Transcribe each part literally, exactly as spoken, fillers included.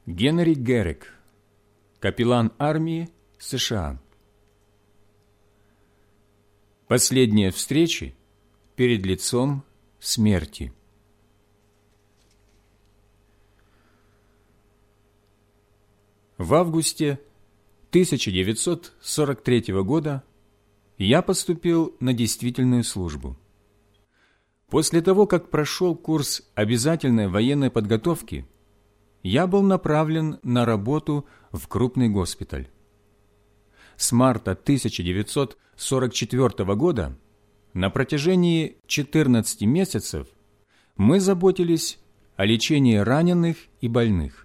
Генри Герек, капеллан армии США. Последние встречи перед лицом смерти. В августе тысяча девятьсот сорок третьего года я поступил на действительную службу. После того, как прошел курс обязательной военной подготовки, я был направлен на работу в крупный госпиталь. С марта тысяча девятьсот сорок четвертого года на протяжении четырнадцати месяцев мы заботились о лечении раненых и больных.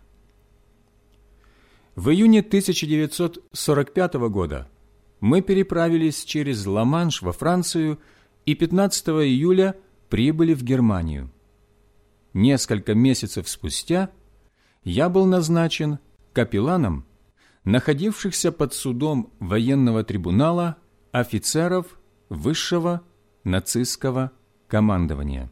В июне тысяча девятьсот сорок пятого года мы переправились через Ла-Манш во Францию и пятнадцатого июля прибыли в Германию. Несколько месяцев спустя я был назначен капелланом находившихся под судом военного трибунала офицеров высшего нацистского командования.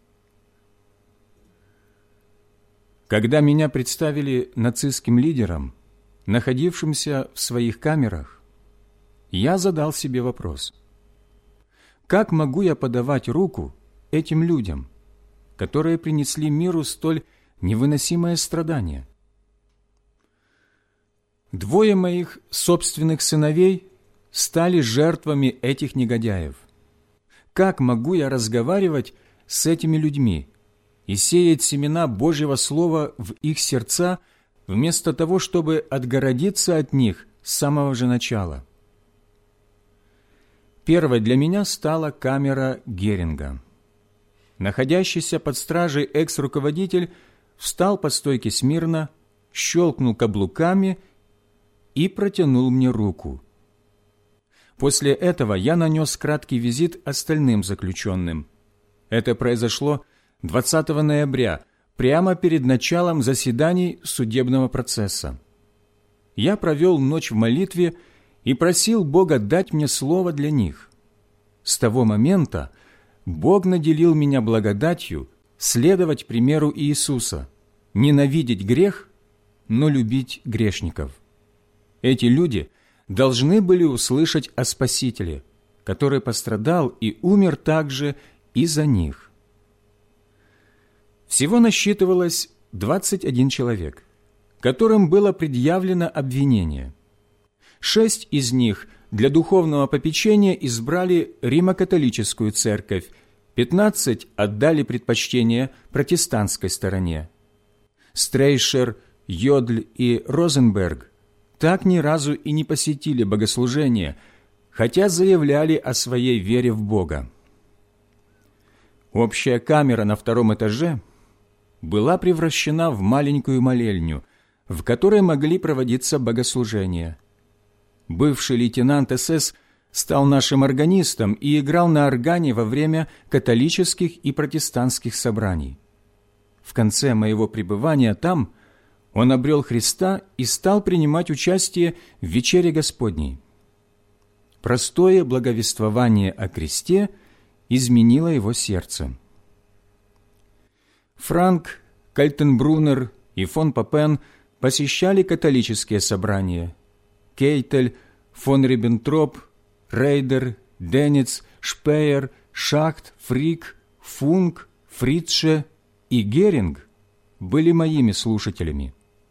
Когда меня представили нацистским лидерам, находившимся в своих камерах, я задал себе вопрос: как могу я подавать руку этим людям, которые принесли миру столь невыносимое страдание? Двое моих собственных сыновей стали жертвами этих негодяев. Как могу я разговаривать с этими людьми и сеять семена Божьего Слова в их сердца, вместо того, чтобы отгородиться от них с самого же начала? Первой для меня стала камера Геринга. Находящийся под стражей экс-руководитель встал по стойке смирно, щелкнул каблуками и протянул мне руку. После этого я нанес краткий визит остальным заключенным. Это произошло двадцатого ноября, прямо перед началом заседаний судебного процесса. Я провел ночь в молитве и просил Бога дать мне слово для них. С того момента Бог наделил меня благодатью следовать примеру Иисуса, ненавидеть грех, но любить грешников. Эти люди должны были услышать о Спасителе, который пострадал и умер также и за них. Всего насчитывалось двадцать один человек, которым было предъявлено обвинение. Шесть из них для духовного попечения избрали Римо-католическую церковь, пятнадцать отдали предпочтение протестантской стороне. Стрейшер, Йодль и Розенберг так ни разу и не посетили богослужение, хотя заявляли о своей вере в Бога. Общая камера на втором этаже была превращена в маленькую молельню, в которой могли проводиться богослужения. Бывший лейтенант эс эс стал нашим органистом и играл на органе во время католических и протестантских собраний. В конце моего пребывания там он обрел Христа и стал принимать участие в вечере Господней. Простое благовествование о кресте изменило его сердце. Франк, Кальтенбруннер и фон Папен посещали католические собрания. Кейтель, фон Риббентроп, Рейдер, Денниц, Шпеер, Шахт, Фрик, Функ, Фрицше и Геринг были моими слушателями.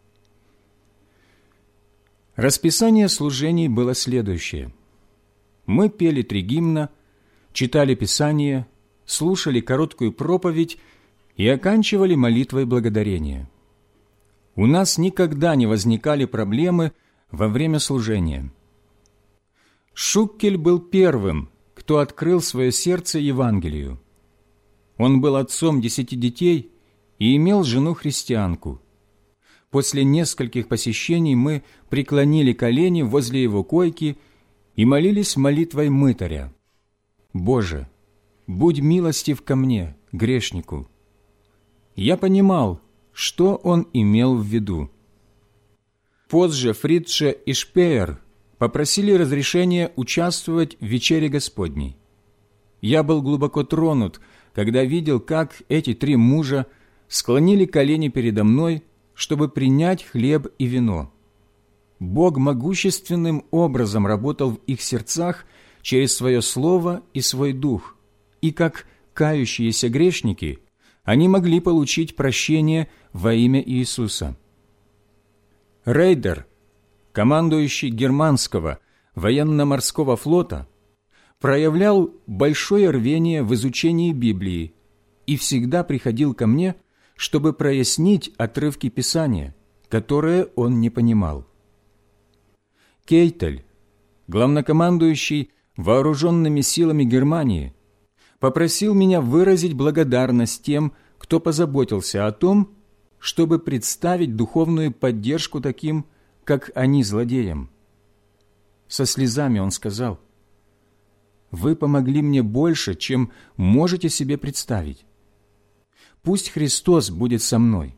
Расписание служений было следующее. Мы пели три гимна, читали Писание, слушали короткую проповедь и оканчивали молитвой благодарения. У нас никогда не возникали проблемы во время служения. Шуккель был первым, кто открыл свое сердце Евангелию. Он был отцом десяти детей и имел жену-христианку. После нескольких посещений мы преклонили колени возле его койки и молились молитвой мытаря: «Боже, будь милостив ко мне, грешнику». Я понимал, что он имел в виду. Позже Фрицше и Шпеер попросили разрешения участвовать в вечере Господней. Я был глубоко тронут, когда видел, как эти три мужа склонили колени передо мной, чтобы принять хлеб и вино. Бог могущественным образом работал в их сердцах через свое слово и свой дух, и как кающиеся грешники они могли получить прощение во имя Иисуса. Рейдер, командующий германского военно-морского флота, проявлял большое рвение в изучении Библии и всегда приходил ко мне, чтобы прояснить отрывки Писания, которые он не понимал. Кейтель, главнокомандующий вооруженными силами Германии, попросил меня выразить благодарность тем, кто позаботился о том, чтобы представить духовную поддержку таким, как они, злодеям. Со слезами он сказал: «Вы помогли мне больше, чем можете себе представить. Пусть Христос будет со мной».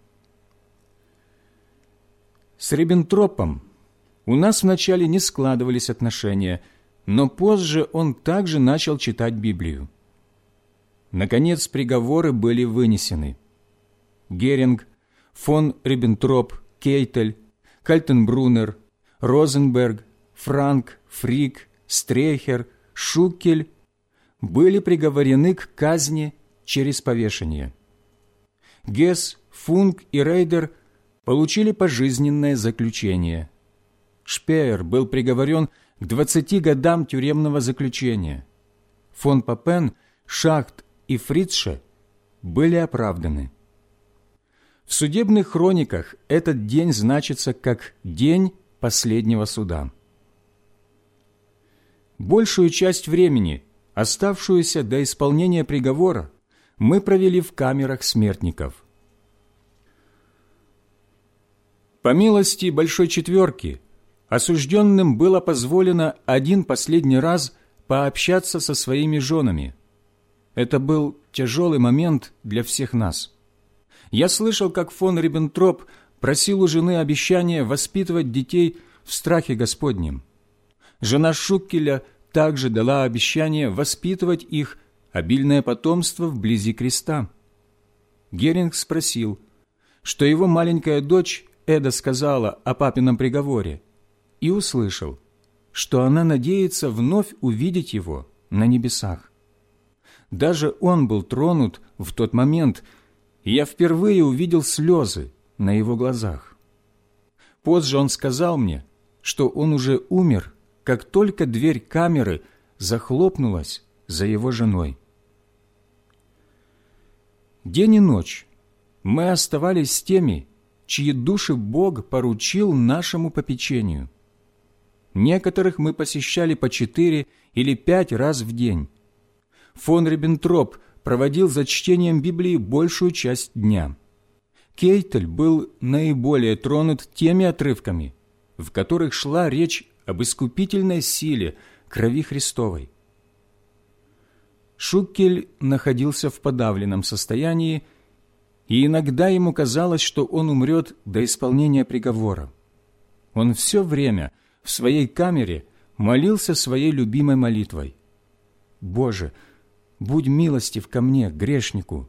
С Риббентропом у нас вначале не складывались отношения, но позже он также начал читать Библию. Наконец, приговоры были вынесены. Геринг, фон Риббентроп, Кейтель, Кальтенбруннер, Розенберг, Франк, Фрик, Стрейхер, Шуккель были приговорены к казни через повешение. Гесс, Функ и Рейдер получили пожизненное заключение. Шпеер был приговорен к двадцати годам тюремного заключения. Фон Папен, Шахт и Фрицше были оправданы. В судебных хрониках этот день значится как день последнего суда. Большую часть времени, оставшуюся до исполнения приговора, мы провели в камерах смертников. По милости Большой Четверки, осужденным было позволено один последний раз пообщаться со своими женами. Это был тяжелый момент для всех нас. Я слышал, как фон Риббентроп просил у жены обещания воспитывать детей в страхе Господнем. Жена Шуккеля также дала обещание воспитывать их обильное потомство вблизи креста. Геринг спросил, что его маленькая дочь Эда сказала о папином приговоре, и услышал, что она надеется вновь увидеть его на небесах. Даже он был тронут в тот момент, и я впервые увидел слезы на его глазах. Позже он сказал мне, что он уже умер, как только дверь камеры захлопнулась за его женой. День и ночь мы оставались с теми, чьи души Бог поручил нашему попечению. Некоторых мы посещали по четыре или пять раз в день. Фон Риббентроп проводил за чтением Библии большую часть дня. Кейтель был наиболее тронут теми отрывками, в которых шла речь об искупительной силе крови Христовой. Шуккель находился в подавленном состоянии, и иногда ему казалось, что он умрет до исполнения приговора. Он все время в своей камере молился своей любимой молитвой: «Боже, будь милостив ко мне, грешнику».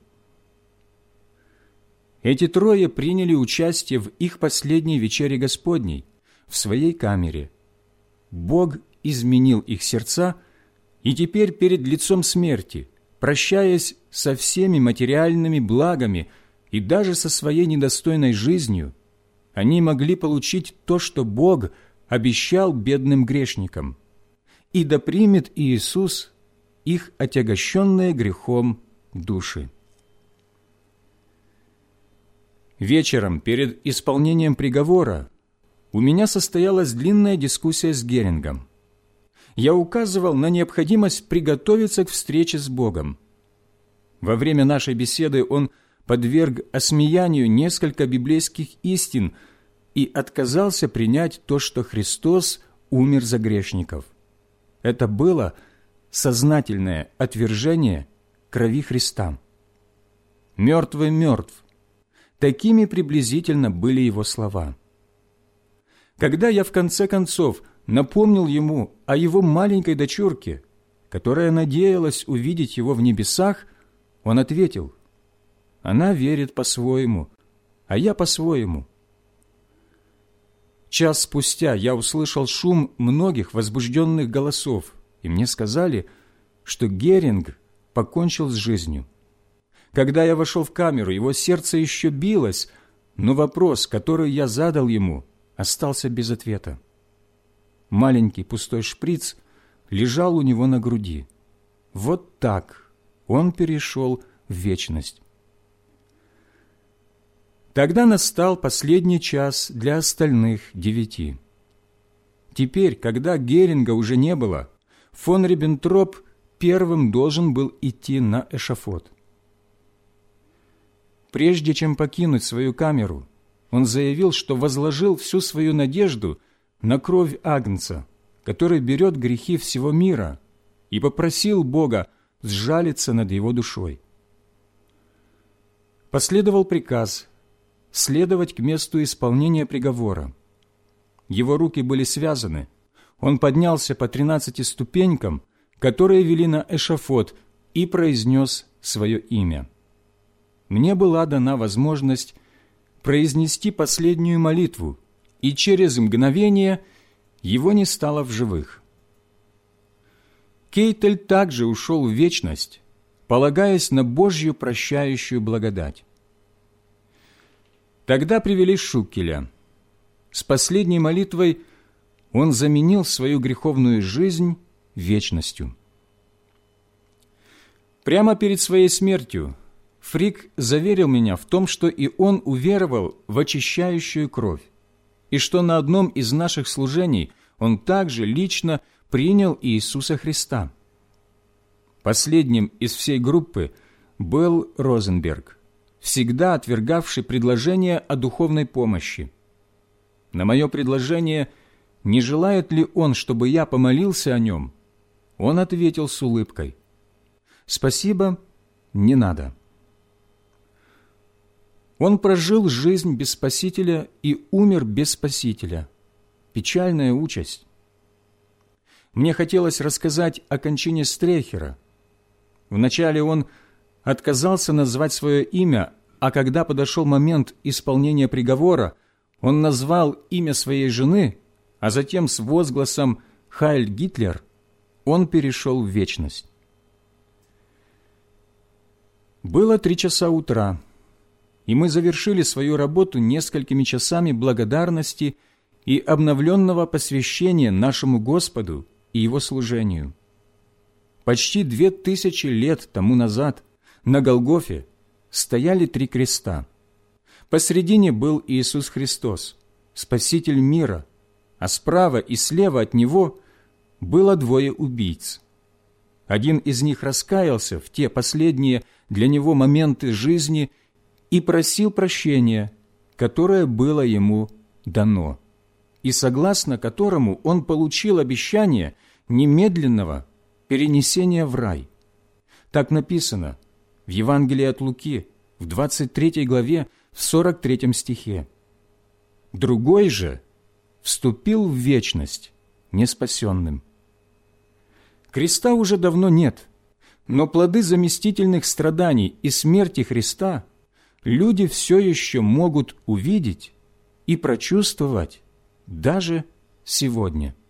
Эти трое приняли участие в их последней вечере Господней в своей камере. Бог изменил их сердца, и теперь перед лицом смерти, прощаясь со всеми материальными благами и даже со своей недостойной жизнью, они могли получить то, что Бог обещал бедным грешникам. И да примет Иисус их отягощенные грехом души. Вечером перед исполнением приговора у меня состоялась длинная дискуссия с Герингом. Я указывал на необходимость приготовиться к встрече с Богом. Во время нашей беседы он подверг осмеянию несколько библейских истин и отказался принять то, что Христос умер за грешников. Это было сознательное отвержение крови Христа. «Мертвый мертв». Такими приблизительно были его слова. Когда я в конце концов напомнил ему о его маленькой дочурке, которая надеялась увидеть его в небесах, он ответил: «Она верит по-своему, а я по-своему». Час спустя я услышал шум многих возбужденных голосов, и мне сказали, что Геринг покончил с жизнью. Когда я вошел в камеру, его сердце еще билось, но вопрос, который я задал ему, остался без ответа. Маленький пустой шприц лежал у него на груди. Вот так он перешел в вечность. Тогда настал последний час для остальных девяти. Теперь, когда Геринга уже не было, фон Риббентроп первым должен был идти на эшафот. Прежде чем покинуть свою камеру, он заявил, что возложил всю свою надежду на кровь Агнца, который берет грехи всего мира, и попросил Бога сжалиться над его душой. Последовал приказ следовать к месту исполнения приговора. Его руки были связаны, он поднялся по тринадцати ступенькам, которые вели на эшафот, и произнес свое имя. Мне была дана возможность произнести последнюю молитву, и через мгновение его не стало в живых. Кейтель также ушел в вечность, полагаясь на Божью прощающую благодать. Тогда привели Шуккеля. С последней молитвой он заменил свою греховную жизнь вечностью. Прямо перед своей смертью Фрик заверил меня в том, что и он уверовал в очищающую кровь, и что на одном из наших служений он также лично принял Иисуса Христа. Последним из всей группы был Розенберг, всегда отвергавший предложение о духовной помощи. На мое предложение, не желает ли он, чтобы я помолился о нем, он ответил с улыбкой: «Спасибо, не надо». Он прожил жизнь без Спасителя и умер без Спасителя. Печальная участь. Мне хотелось рассказать о кончине Стрехера. Вначале он отказался назвать свое имя, а когда подошел момент исполнения приговора, он назвал имя своей жены, а затем с возгласом «Хайль Гитлер» он перешел в вечность. Было три часа утра, и мы завершили свою работу несколькими часами благодарности и обновленного посвящения нашему Господу и Его служению. Почти две тысячи лет тому назад на Голгофе стояли три креста. Посредине был Иисус Христос, Спаситель мира, а справа и слева от Него было двое убийц. Один из них раскаялся в те последние для него моменты жизни и просил прощения, которое было ему дано, и согласно которому он получил обещание немедленного перенесения в рай. Так написано в Евангелии от Луки, в двадцать третьей главе, в сорок третьем стихе. Другой же вступил в вечность неспасенным. Креста уже давно нет, но плоды заместительных страданий и смерти Христа люди все еще могут увидеть и прочувствовать даже сегодня.